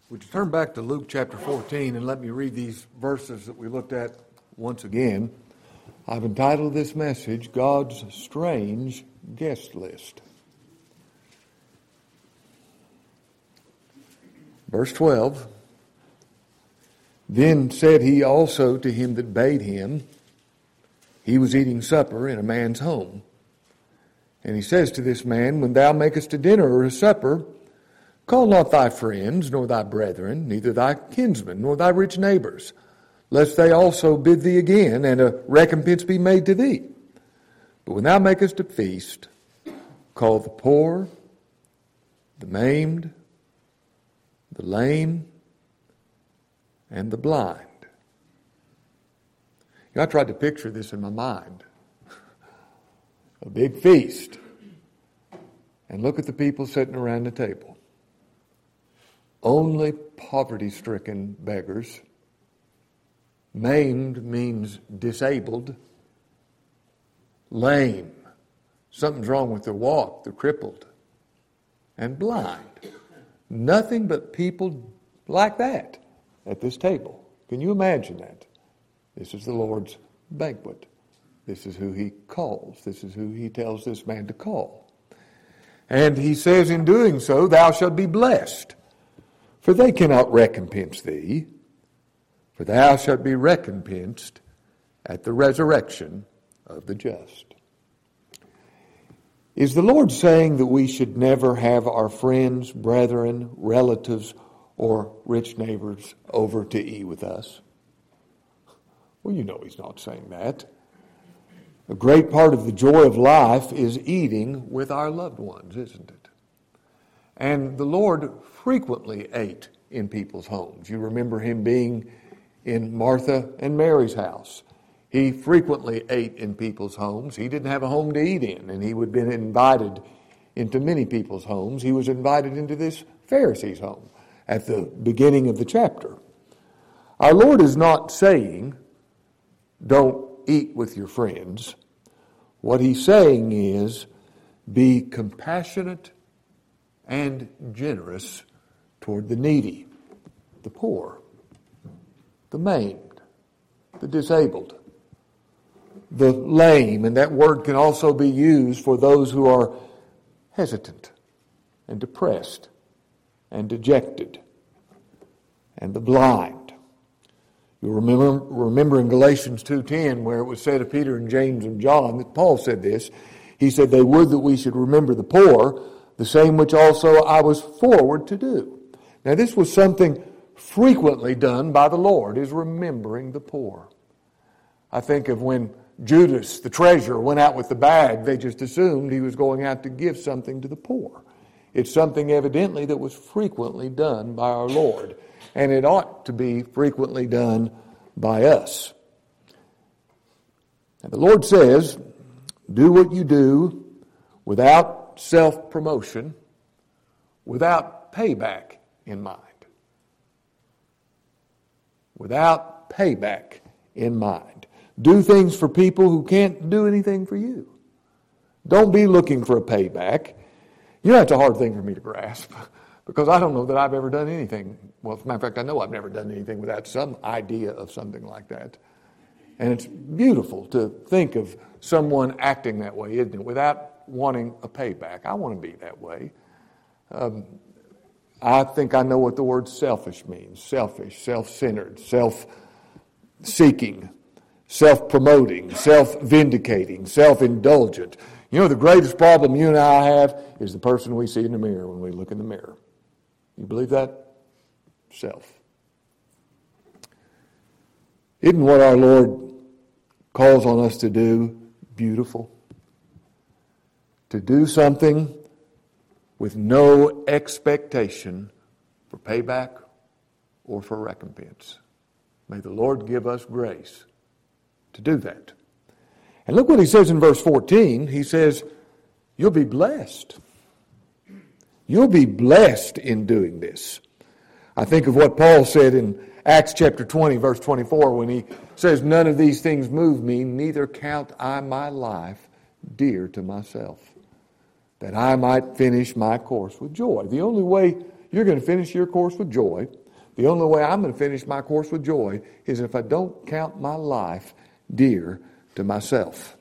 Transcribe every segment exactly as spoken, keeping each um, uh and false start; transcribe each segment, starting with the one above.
Would you turn back to Luke chapter fourteen and let me read these verses that we looked at once again. I've entitled this message, God's Strange Guest List. Verse twelve, Then said he also to him that bade him, he was eating supper in a man's home. And he says to this man, When thou makest a dinner or a supper, call not thy friends, nor thy brethren, neither thy kinsmen, nor thy rich neighbors, lest they also bid thee again, and a recompense be made to thee. But when thou makest a feast, call the poor, the maimed, the lame, and the blind. You know, I tried to picture this in my mind. A big feast. And look at the people sitting around the table. Only poverty-stricken beggars. Maimed means disabled. Lame. Something's wrong with their walk. They're crippled. And blind. Nothing but people like that at this table. Can you imagine that? This is the Lord's banquet. This is who he calls. This is who he tells this man to call. And he says, in doing so, thou shalt be blessed. For they cannot recompense thee. For thou shalt be recompensed at the resurrection of the just. Is the Lord saying that we should never have our friends, brethren, relatives, or rich neighbors over to eat with us? Well, you know he's not saying that. A great part of the joy of life is eating with our loved ones, isn't it? And the Lord frequently ate in people's homes. You remember him being in Martha and Mary's house. He frequently ate in people's homes. He didn't have a home to eat in, and he would have been invited into many people's homes. He was invited into this Pharisee's home at the beginning of the chapter. Our Lord is not saying, don't eat with your friends. What he's saying is, be compassionate and generous toward the needy, the poor, the maimed, the disabled, the lame, and that word can also be used for those who are hesitant and depressed and dejected, and the blind. You remember, remember in Galatians two ten where it was said of Peter and James and John that Paul said this. He said, they would that we should remember the poor, the same which also I was forward to do. Now this was something frequently done by the Lord, is remembering the poor. I think of when Judas, the treasurer, went out with the bag, they just assumed he was going out to give something to the poor. It's something evidently that was frequently done by our Lord. And it ought to be frequently done by us. And the Lord says, do what you do without self-promotion, without payback in mind. Without payback in mind. Do things for people who can't do anything for you. Don't be looking for a payback. You know, that's a hard thing for me to grasp. Because I don't know that I've ever done anything. Well, as a matter of fact, I know I've never done anything without some idea of something like that. And it's beautiful to think of someone acting that way, isn't it? Without wanting a payback. I want to be that way. Um, I think I know what the word selfish means. Selfish, self-centered, self-seeking, self-promoting, self-vindicating, self-indulgent. You know, the greatest problem you and I have is the person we see in the mirror when we look in the mirror. You believe that? Self. Isn't what our Lord calls on us to do beautiful? To do something with no expectation for payback or for recompense. May the Lord give us grace to do that. And look what he says in verse fourteen. He says, you'll be blessed. You'll be blessed in doing this. I think of what Paul said in Acts chapter twenty, verse twenty-four, when he says, none of these things move me, neither count I my life dear to myself, that I might finish my course with joy. The only way You're going to finish your course with joy. The only way I'm going to finish my course with joy is if I don't count my life dear to myself.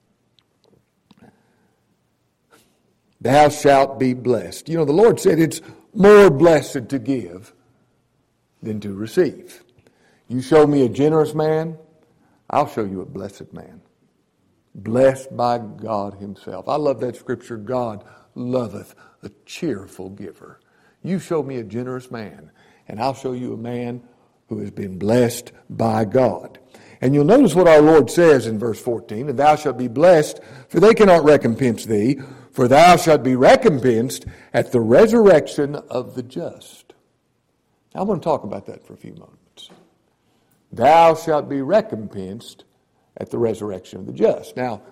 Thou shalt be blessed. You know, the Lord said it's more blessed to give than to receive. You show me a generous man, I'll show you a blessed man. Blessed by God himself. I love that scripture. God loveth a cheerful giver. You show me a generous man, and I'll show you a man who has been blessed by God. And you'll notice what our Lord says in verse fourteen, and thou shalt be blessed, for they cannot recompense thee, for thou shalt be recompensed at the resurrection of the just. Now, I'm going to talk about that for a few moments. Thou shalt be recompensed at the resurrection of the just. Now,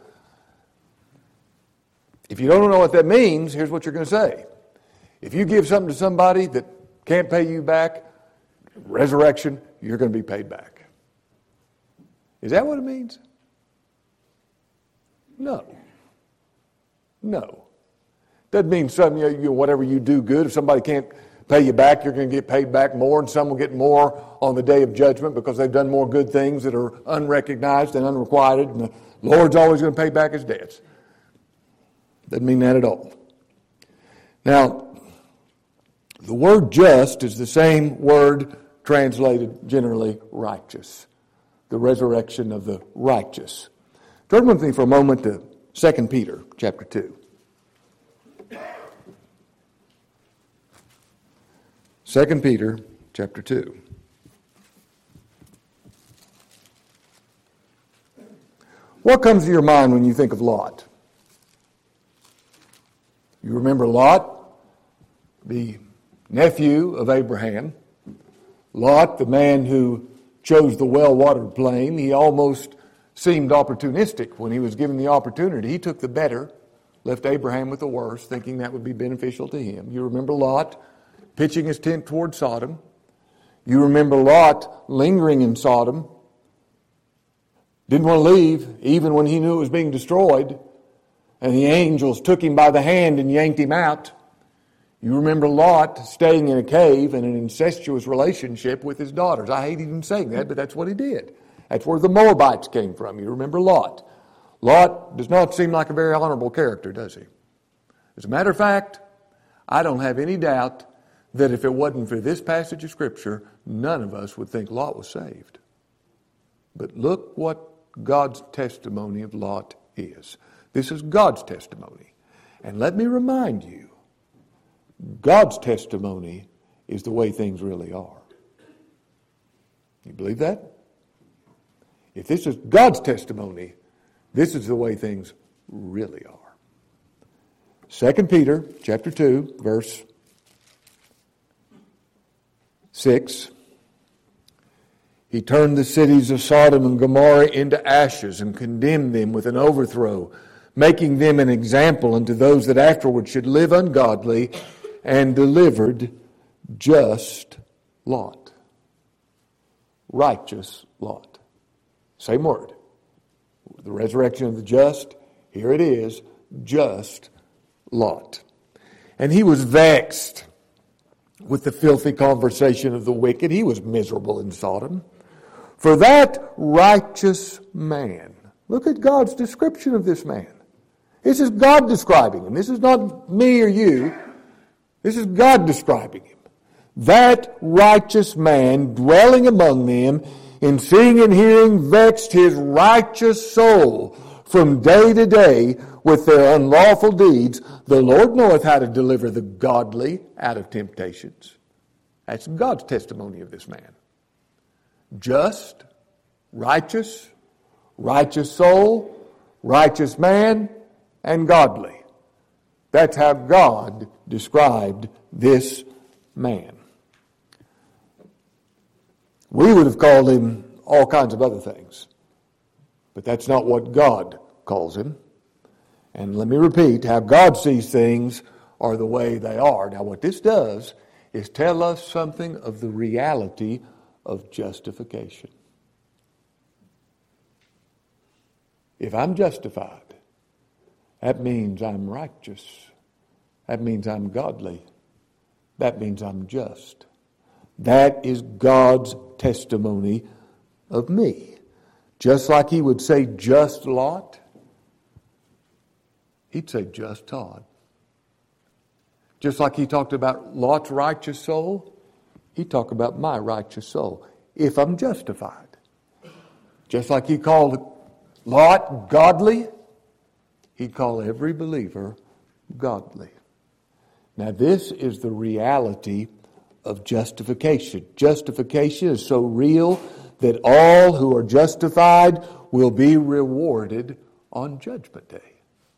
if you don't know what that means, here's what you're going to say. If you give something to somebody that can't pay you back, resurrection, you're going to be paid back. Is that what it means? No. No. Doesn't mean some, you know, you, whatever you do good, if somebody can't pay you back, you're going to get paid back more, and some will get more on the day of judgment because they've done more good things that are unrecognized and unrequited, and the Lord's always going to pay back his debts. Doesn't mean that at all. Now, the word just is the same word translated generally righteous. The resurrection of the righteous. Turn with me for a moment to Second Peter chapter two. Second Peter chapter two. What comes to your mind when you think of Lot? You remember Lot, the nephew of Abraham. Lot, the man who chose the well-watered plain. He almost seemed opportunistic when he was given the opportunity. He took the better, left Abraham with the worse, thinking that would be beneficial to him. You remember Lot pitching his tent toward Sodom. You remember Lot lingering in Sodom. Didn't want to leave, even when he knew it was being destroyed. And the angels took him by the hand and yanked him out. You remember Lot staying in a cave in an incestuous relationship with his daughters. I hate even saying that, but that's what he did. That's where the Moabites came from. You remember Lot. Lot does not seem like a very honorable character, does he? As a matter of fact, I don't have any doubt that if it wasn't for this passage of Scripture, none of us would think Lot was saved. But look what God's testimony of Lot is. This is God's testimony. And let me remind you, God's testimony is the way things really are. You believe that? If this is God's testimony, this is the way things really are. Second Peter chapter two, verse six. He turned the cities of Sodom and Gomorrah into ashes and condemned them with an overthrow, making them an example unto those that afterward should live ungodly, and delivered just Lot. Righteous Lot. Same word. The resurrection of the just, here it is, just Lot. And he was vexed with the filthy conversation of the wicked. He was miserable in Sodom. For that righteous man, look at God's description of this man. This is God describing him. This is not me or you. This is God describing him. That righteous man dwelling among them, in seeing and hearing, vexed his righteous soul from day to day with their unlawful deeds. The Lord knoweth how to deliver the godly out of temptations. That's God's testimony of this man. Just, righteous, righteous soul, righteous man, and godly. That's how God described this man. We would have called him all kinds of other things, but that's not what God calls him. And let me repeat, how God sees things are the way they are. Now, what this does is tell us something of the reality of justification. If I'm justified, that means I'm righteous. That means I'm godly. that means I'm just. That is God's testimony of me. Just like he would say just Lot, he'd say just Todd. Just like he talked about Lot's righteous soul, he'd talk about my righteous soul, if I'm justified. Just like he called Lot godly, he'd call every believer godly. Now this is the reality of justification. Justification is so real that all who are justified will be rewarded on Judgment Day.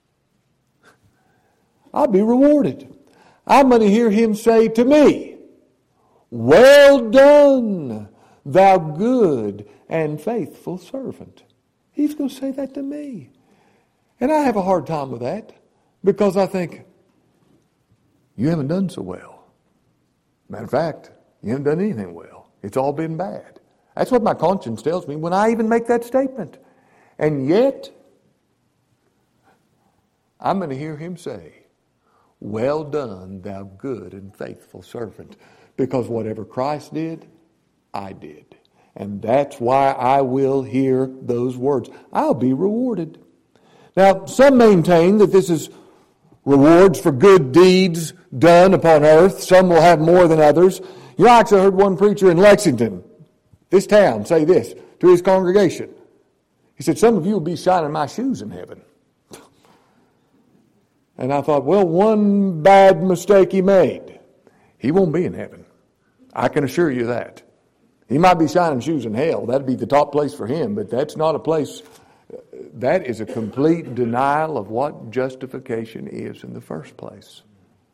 I'll be rewarded. I'm going to hear him say to me, "Well done, thou good and faithful servant." He's going to say that to me. And I have a hard time with that because I think, you haven't done so well. Matter of fact, you haven't done anything well. It's all been bad. That's what my conscience tells me when I even make that statement. And yet, I'm going to hear him say, "Well done, thou good and faithful servant." Because whatever Christ did, I did. And that's why I will hear those words. I'll be rewarded. Now, some maintain that this is rewards for good deeds done upon earth. Some will have more than others. You know, I actually heard one preacher in Lexington, this town, say this to his congregation. He said, "Some of you will be shining my shoes in heaven." And I thought, well, one bad mistake he made. He won't be in heaven. I can assure you that. He might be shining shoes in hell. That'd be the top place for him, but that's not a place. That is a complete denial of what justification is in the first place.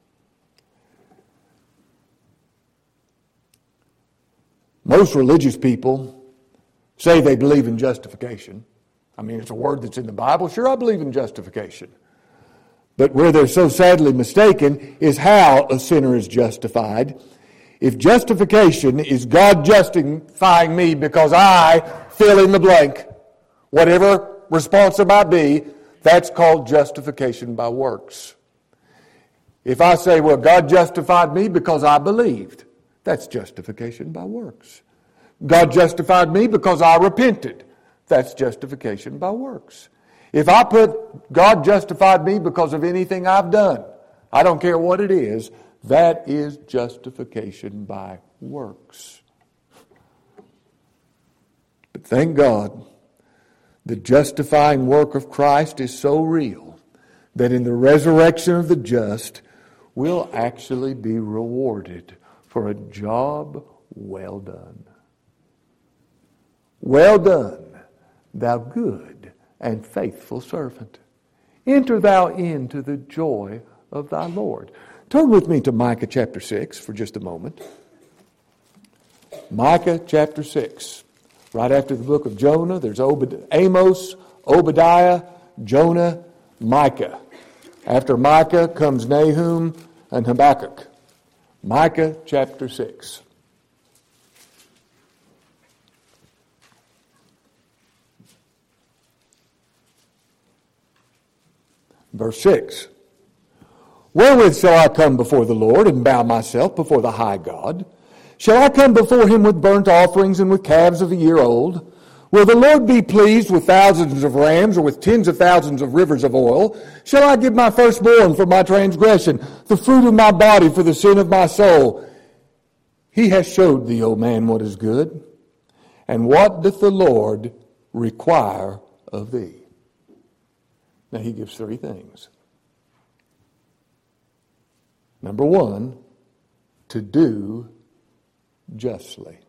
Most religious people say they believe in justification. I mean, it's a word that's in the Bible. Sure, I believe in justification. But where they're so sadly mistaken is how a sinner is justified. If justification is God justifying me because I fill in the blank, whatever response there might be, that's called justification by works. If I say, well, God justified me because I believed, that's justification by works. God justified me because I repented, that's justification by works. If I put God justified me because of anything I've done, I don't care what it is, that is justification by works. But thank God, the justifying work of Christ is so real that in the resurrection of the just, we'll actually be rewarded for a job well done. Well done, thou good and faithful servant. Enter thou into the joy of thy Lord. Turn with me to Micah chapter six for just a moment. Micah chapter six. Right after the book of Jonah, there's Obed- Amos, Obadiah, Jonah, Micah. After Micah comes Nahum and Habakkuk. Micah chapter six. Verse six. Wherewith shall I come before the Lord and bow myself before the high God? Shall I come before him with burnt offerings and with calves of a year old? Will the Lord be pleased with thousands of rams or with tens of thousands of rivers of oil? Shall I give my firstborn for my transgression, the fruit of my body for the sin of my soul? He has showed thee, O man, what is good. And what doth the Lord require of thee? Now he gives three things. Number one, to do justly.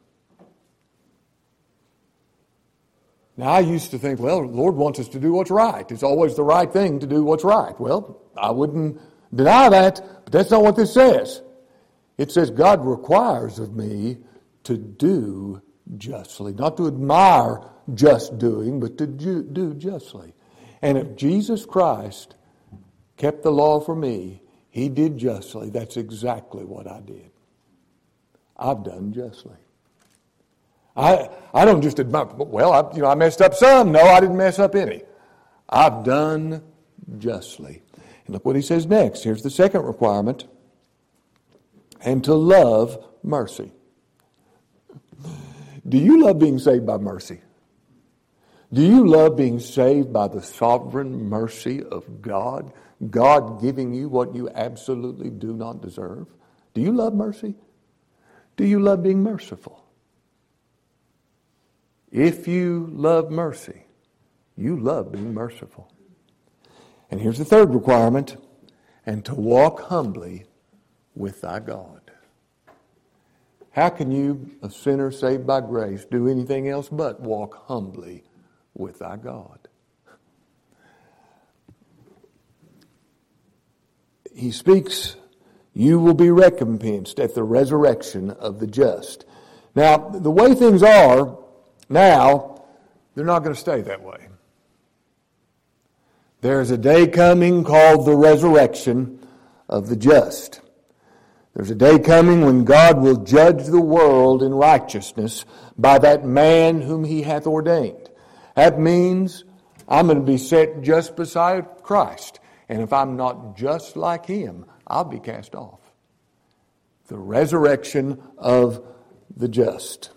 Now, I used to think, well, the Lord wants us to do what's right. It's always the right thing to do what's right. Well, I wouldn't deny that, but that's not what this says. It says God requires of me to do justly, not to admire just doing, but to do justly. And if Jesus Christ kept the law for me, he did justly. That's exactly what I did. I've done justly. I I don't just admire, well, I, you know, I messed up some. No, I didn't mess up any. I've done justly. And look what he says next. Here's the second requirement. and to love mercy. Do you love being saved by mercy? Do you love being saved by the sovereign mercy of God? God giving you what you absolutely do not deserve? Do you love mercy? Do you love being merciful? If you love mercy, you love being merciful. And here's the third requirement, and to walk humbly with thy God. How can you, a sinner saved by grace, do anything else but walk humbly with thy God? He speaks, you will be recompensed at the resurrection of the just. Now, the way things are now, they're not going to stay that way. There's a day coming called the resurrection of the just. There's a day coming when God will judge the world in righteousness by that man whom he hath ordained. That means I'm going to be set just beside Christ. And if I'm not just like him, I'll be cast off. The resurrection of the just.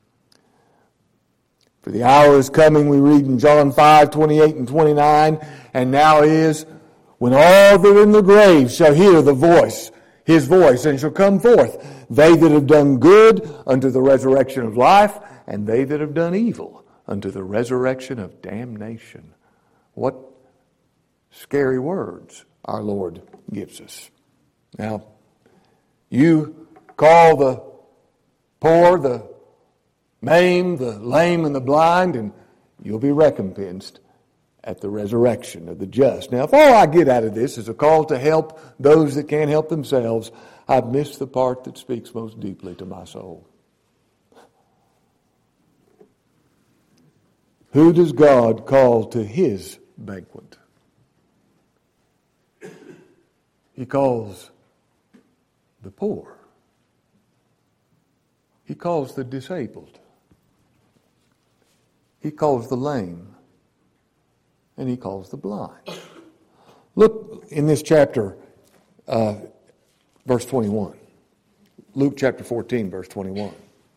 For the hour is coming, we read in John five, twenty-eight and twenty-nine, and now is when all that are in the grave shall hear the voice, his voice, and shall come forth, they that have done good unto the resurrection of life, and they that have done evil unto the resurrection of damnation. What scary words our Lord gives us. Now, you call the poor, the maimed, the lame, and the blind, and you'll be recompensed at the resurrection of the just. Now, if all I get out of this is a call to help those that can't help themselves, I've missed the part that speaks most deeply to my soul. Who does God call to his banquet? He calls the poor. He calls the disabled. He calls the lame. And he calls the blind. Look in this chapter, uh, verse twenty-one. Luke chapter fourteen, verse twenty-one.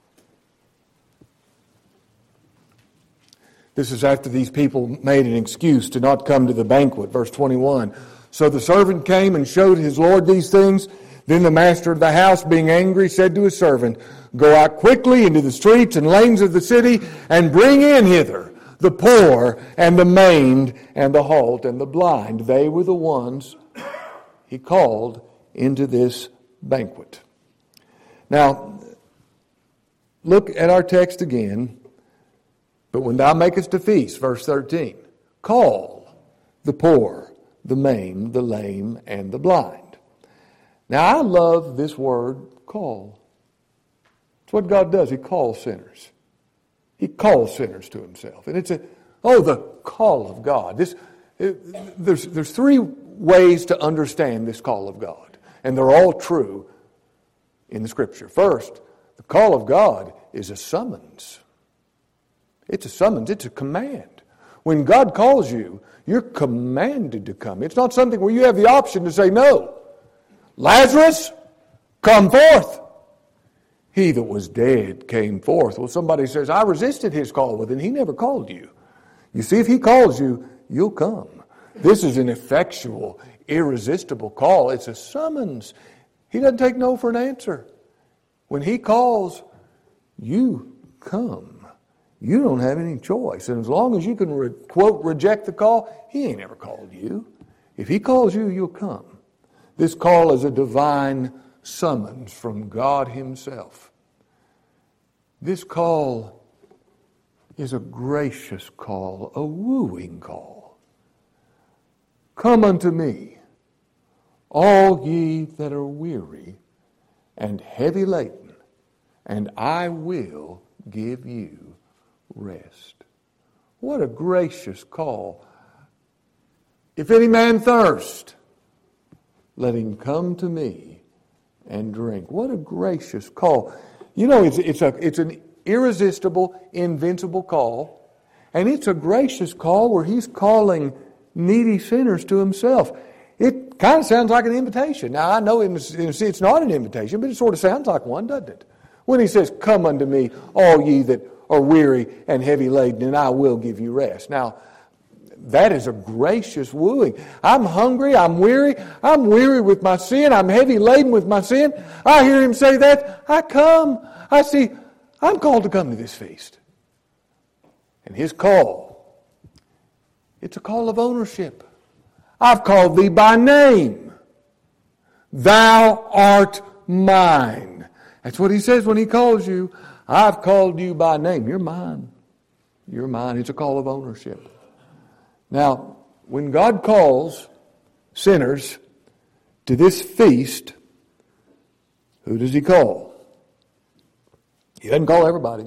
This is after these people made an excuse to not come to the banquet. Verse twenty-one. So the servant came and showed his Lord these things. Then the master of the house, being angry, said to his servant, Go out quickly into the streets and lanes of the city, and bring in hither the poor and the maimed and the halt and the blind. They were the ones he called into this banquet. Now, look at our text again. But when thou makest a feast, verse thirteen, call the poor, the maimed, the lame, and the blind. Now, I love this word, call. It's what God does. He calls sinners. He calls sinners to himself. And it's a, oh, the call of God. This, it, there's, there's three ways to understand this call of God. And they're all true in the Scripture. First, the call of God is a summons. It's a summons. It's a command. When God calls you, you're commanded to come. It's not something where you have the option to say no. Lazarus, come forth. He that was dead came forth. Well, somebody says, I resisted his call. Well, then he never called you. You see, if he calls you, you'll come. This is an effectual, irresistible call. It's a summons. He doesn't take no for an answer. When he calls, you come. You don't have any choice. And as long as you can, re- quote, reject the call, he ain't ever called you. If he calls you, you'll come. This call is a divine summons from God himself. This call is a gracious call, a wooing call. Come unto me, all ye that are weary and heavy laden, and I will give you rest. What a gracious call. If any man thirst, let him come to me and drink. What a gracious call. You know, it's, it's, a, it's an irresistible, invincible call. And it's a gracious call where he's calling needy sinners to himself. It kind of sounds like an invitation. Now, I know in a sense it's not an invitation, but it sort of sounds like one, doesn't it? When he says, come unto me, all ye that are weary and heavy laden, and I will give you rest. Now, that is a gracious wooing. I'm hungry, I'm weary, I'm weary with my sin, I'm heavy laden with my sin. I hear him say that, I come. I see, I'm called to come to this feast. And his call, it's a call of ownership. I've called thee by name. Thou art mine. That's what he says when he calls you. I've called you by name. You're mine. You're mine. It's a call of ownership. Now, when God calls sinners to this feast, who does he call? He doesn't call everybody.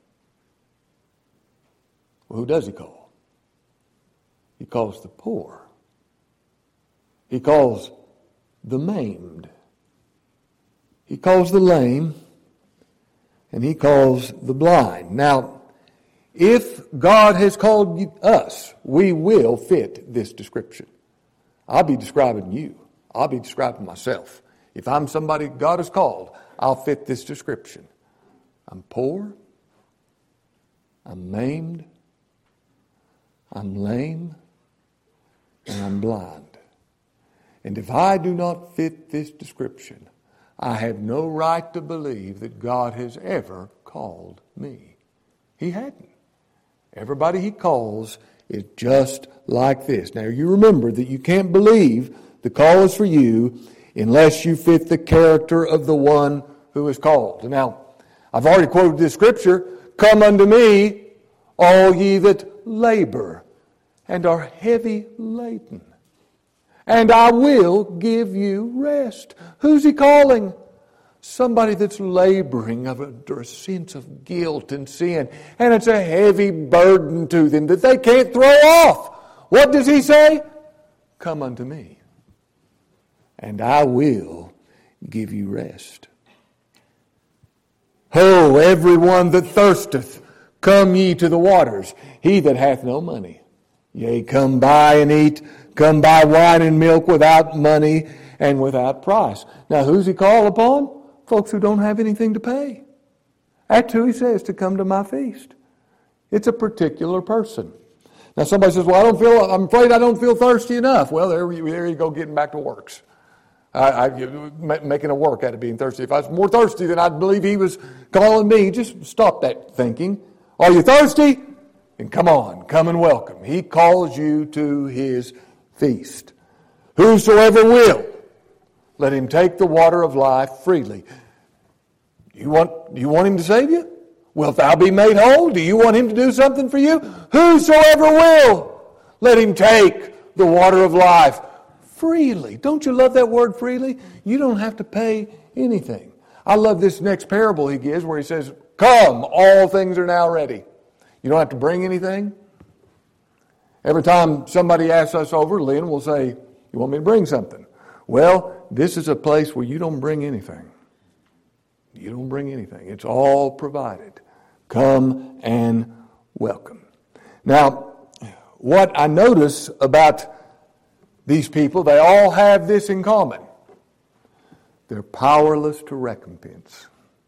Well, who does he call? He calls the poor. He calls the maimed. He calls the lame. And he calls the blind. Now, if God has called us, we will fit this description. I'll be describing you. I'll be describing myself. If I'm somebody God has called, I'll fit this description. I'm poor. I'm maimed. I'm lame. And I'm blind. And if I do not fit this description, I have no right to believe that God has ever called me. He hadn't. Everybody he calls is just like this. Now you remember that you can't believe the call is for you unless you fit the character of the one who is called. Now, I've already quoted this scripture, come unto me, all ye that labor and are heavy laden, and I will give you rest. Who's he calling? Somebody that's laboring under a sense of guilt and sin, and it's a heavy burden to them that they can't throw off. What does he say? Come unto me, and I will give you rest. Ho, everyone that thirsteth, come ye to the waters. He that hath no money, yea, come buy and eat. Come buy wine and milk without money and without price. Now, who's he called upon? Folks who don't have anything to pay. That's who he says to come to my feast. It's a particular person. Now, somebody says, well, I don't feel, I'm afraid I don't feel thirsty enough. Well, there you, there you go, getting back to works. I, I, making a work out of being thirsty. If I was more thirsty than I'd believe he was calling me, just stop that thinking. Are you thirsty? Then come on, come and welcome. He calls you to his feast. Whosoever will, let him take the water of life freely. You want, you want him to save you? Wilt thou be made whole? Do you want him to do something for you? Whosoever will, let him take the water of life freely. Don't you love that word freely? You don't have to pay anything. I love this next parable he gives where he says, come, all things are now ready. You don't have to bring anything. Every time somebody asks us over, Lynn will say, you want me to bring something? Well, this is a place where you don't bring anything. You don't bring anything. It's all provided. Come and welcome. Now, what I notice about these people, they all have this in common. They're powerless to recompense.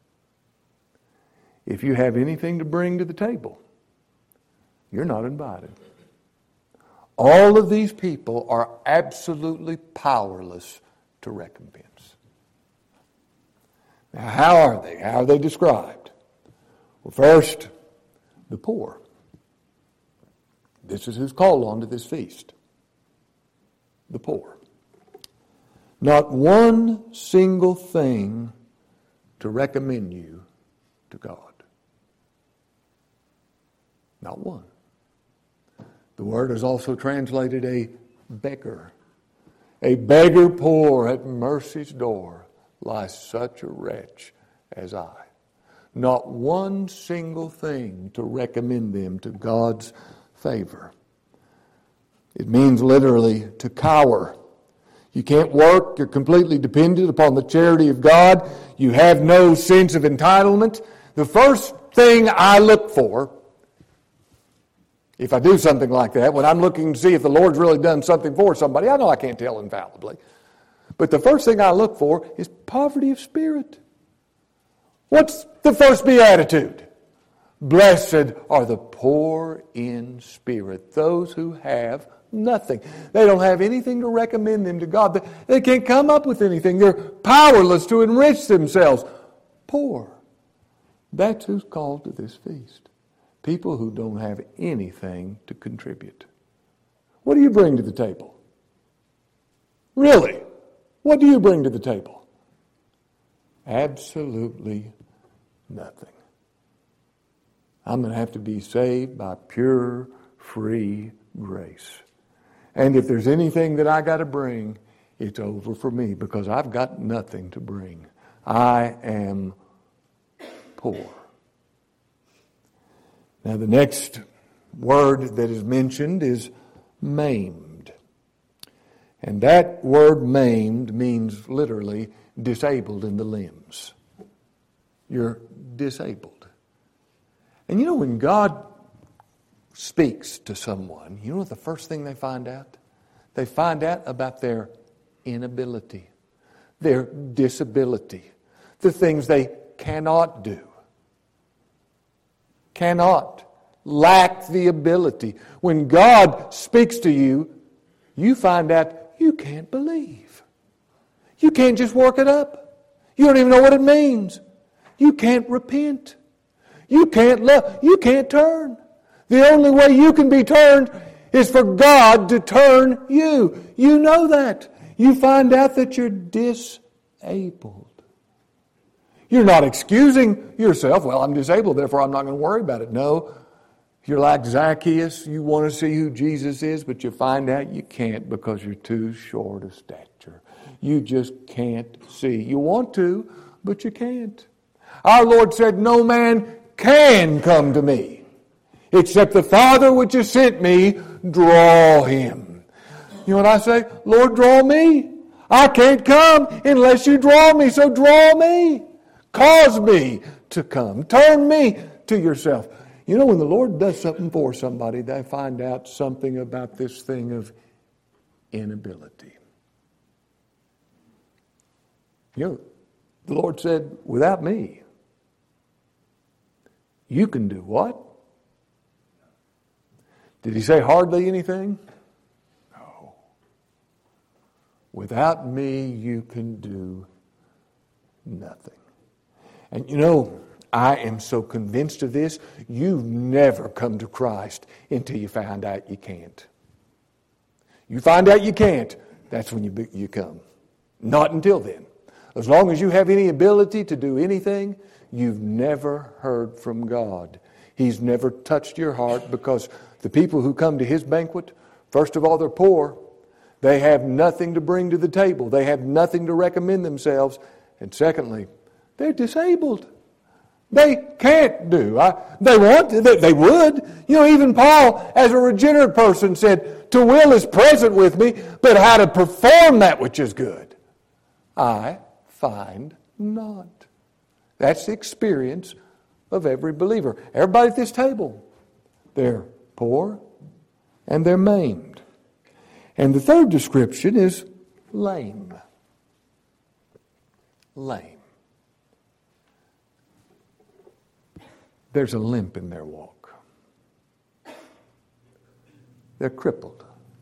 If you have anything to bring to the table, you're not invited. All of these people are absolutely powerless to recompense. Now, how are they? How are they described? Well, first, the poor. This is who's called on to this feast. The poor. Not one single thing to recommend you to God. Not one. The word is also translated a beggar. A beggar poor at mercy's door lies such a wretch as I. Not one single thing to recommend them to God's favor. It means literally to cower. You can't work. You're completely dependent upon the charity of God. You have no sense of entitlement. The first thing I look for If I do something like that, when I'm looking to see if the Lord's really done something for somebody, I know I can't tell infallibly. But the first thing I look for is poverty of spirit. What's the first beatitude? Blessed are the poor in spirit, those who have nothing. They don't have anything to recommend them to God. They, they can't come up with anything. They're powerless to enrich themselves. Poor. That's who's called to this feast. People who don't have anything to contribute. What do you bring to the table? Really? What do you bring to the table? Absolutely nothing. I'm going to have to be saved by pure, free grace. And if there's anything that I got to bring, it's over for me because I've got nothing to bring. I am poor. Now the next word that is mentioned is maimed. And that word maimed means literally disabled in the limbs. You're disabled. And you know when God speaks to someone, you know what the first thing they find out? They find out about their inability, their disability, the things they cannot do. Cannot. Lack the ability. When God speaks to you, you find out you can't believe. You can't just work it up. You don't even know what it means. You can't repent. You can't love. You can't turn. The only way you can be turned is for God to turn you. You know that. You find out that you're disabled. You're not excusing yourself. Well, I'm disabled, therefore I'm not going to worry about it. No. You're like Zacchaeus. You want to see who Jesus is, but you find out you can't because you're too short of stature. You just can't see. You want to, but you can't. Our Lord said, no man can come to me except the Father which has sent me draw him. You know what I say? Lord, draw me. I can't come unless you draw me, so draw me. Cause me to come. Turn me to yourself. You know, when the Lord does something for somebody, they find out something about this thing of inability. You know, the Lord said, without me, you can do what? Did he say hardly anything? No. Without me, you can do nothing. And you know, I am so convinced of this, you've never come to Christ until you find out you can't. You find out you can't, that's when you, you come. Not until then. As long as you have any ability to do anything, you've never heard from God. He's never touched your heart because the people who come to His banquet, first of all, they're poor. They have nothing to bring to the table. They have nothing to recommend themselves. And secondly, they're disabled. They can't do. I, they want to. They, they would. You know, even Paul, as a regenerate person, said, to will is present with me, but how to perform that which is good, I find not. That's the experience of every believer. Everybody at this table, they're poor and they're maimed. And the third description is lame. Lame. There's a limp in their walk. They're crippled.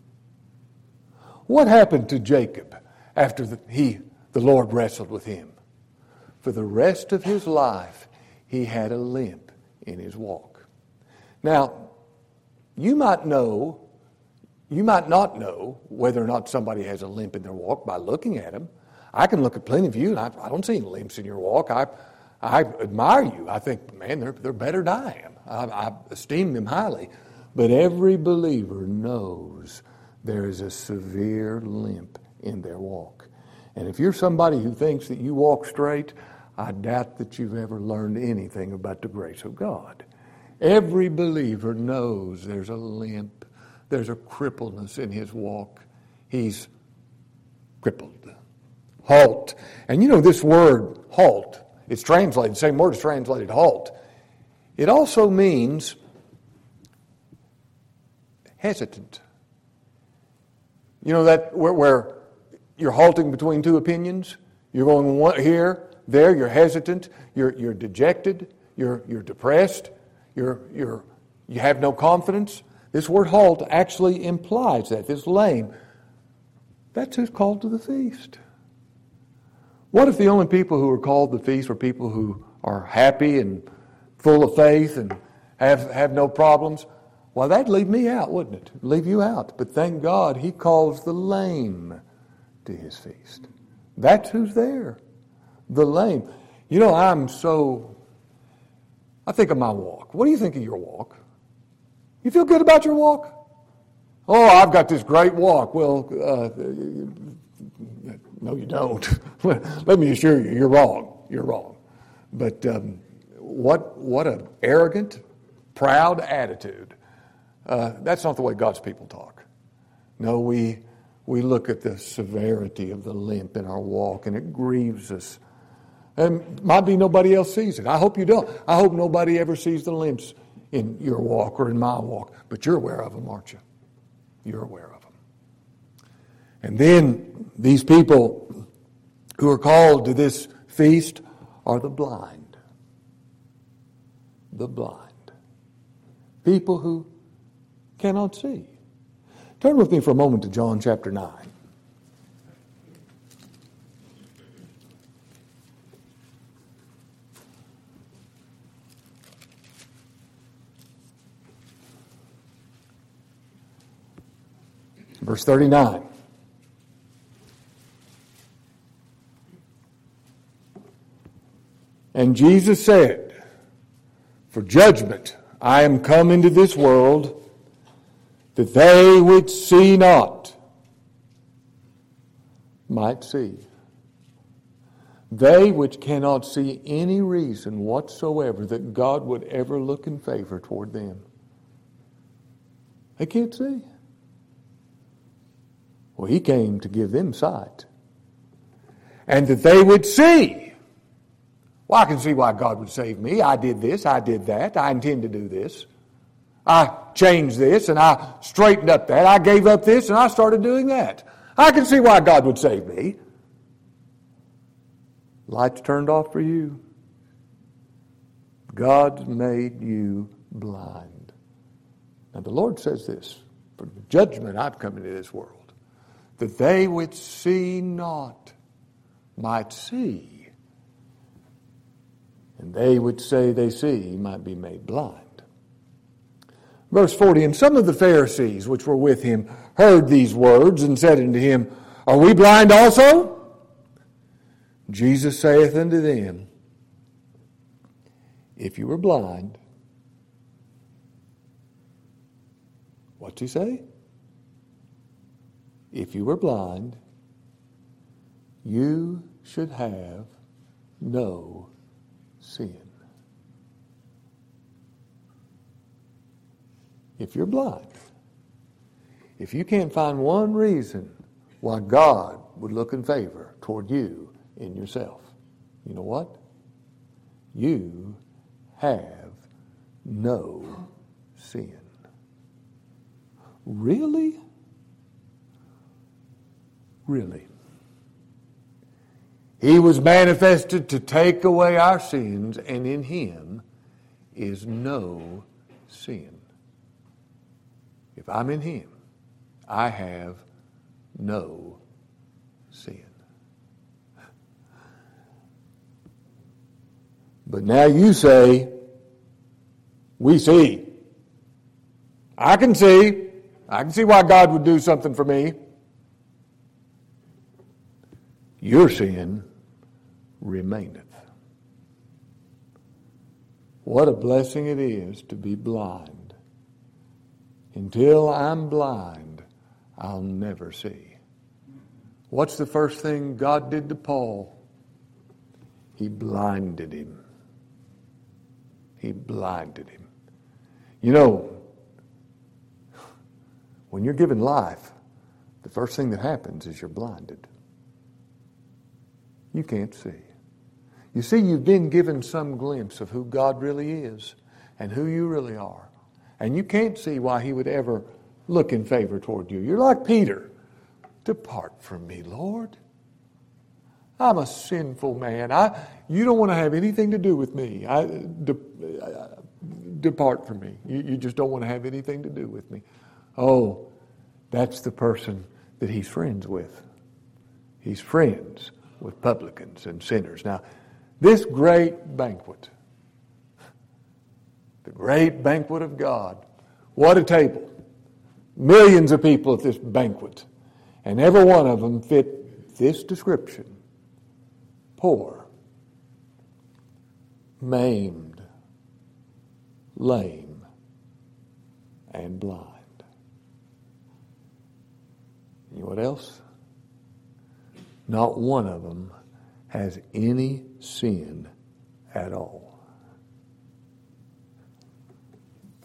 What happened to Jacob after the, he, the Lord wrestled with him? For the rest of his life, he had a limp in his walk. Now, you might know, you might not know whether or not somebody has a limp in their walk by looking at them. I can look at plenty of you, and I, I don't see any limps in your walk. I I admire you. I think, man, they're, they're better than I am. I, I esteem them highly. But every believer knows there is a severe limp in their walk. And if you're somebody who thinks that you walk straight, I doubt that you've ever learned anything about the grace of God. Every believer knows there's a limp, there's a crippleness in his walk. He's crippled. Halt. And you know this word, halt, it's translated, the same word is translated halt. It also means hesitant. You know that where, where you're halting between two opinions? You're going one, here, there, you're hesitant, you're, you're dejected, you're, you're depressed, you're, you're, you have no confidence. This word halt actually implies that, this lame. That's who's called to the feast. What if the only people who are called to the feast were people who are happy and full of faith and have, have no problems? Well, that'd leave me out, wouldn't it? Leave you out. But thank God he calls the lame to his feast. That's who's there. The lame. You know, I'm so... I think of my walk. What do you think of your walk? You feel good about your walk? Oh, I've got this great walk. Well, uh, no, you don't. Let me assure you, you're wrong. You're wrong. But um, what what an arrogant, proud attitude. Uh, that's not the way God's people talk. No, we we look at the severity of the limp in our walk, and it grieves us. And might be nobody else sees it. I hope you don't. I hope nobody ever sees the limps in your walk or in my walk. But you're aware of them, aren't you? You're aware of them. And then these people who are called to this feast are the blind. The blind. People who cannot see. Turn with me for a moment to John chapter nine. Verse thirty-nine. And Jesus said, for judgment I am come into this world, that they which see not might see. They which cannot see any reason whatsoever that God would ever look in favor toward them. They can't see. Well, he came to give them sight. And that they would see. Well, I can see why God would save me. I did this, I did that, I intend to do this. I changed this and I straightened up that. I gave up this and I started doing that. I can see why God would save me. Lights turned off for you. God's made you blind. Now the Lord says this, for the judgment I've come into this world, that they which see not might see, and they which say they see might be made blind. Verse forty, and some of the Pharisees which were with him heard these words and said unto him, are we blind also? Jesus saith unto them, if you were blind, what's he say? If you were blind, you should have no sin. If you're blind, if you can't find one reason why God would look in favor toward you in yourself, you know what? You have no sin. Really? Really. He was manifested to take away our sins, and in him is no sin. If I'm in him, I have no sin. But now you say, we see. I can see. I can see why God would do something for me. Your sin remaineth. What a blessing it is to be blind. Until I'm blind, I'll never see. What's the first thing God did to Paul? He blinded him. He blinded him. You know, when you're given life, the first thing that happens is you're blinded. You can't see. You see, you've been given some glimpse of who God really is and who you really are. And you can't see why he would ever look in favor toward you. You're like Peter. Depart from me, Lord. I'm a sinful man. I, you don't want to have anything to do with me. I, de, uh, depart from me. You, you just don't want to have anything to do with me. Oh, that's the person that he's friends with. He's friends with publicans and sinners. Now, this great banquet, the great banquet of God, what a table. Millions of people at this banquet. And every one of them fit this description. Poor, maimed, lame, and blind. You know what else? Not one of them has any sin at all.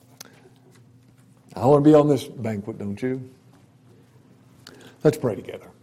I want to be on this banquet, don't you? Let's pray together.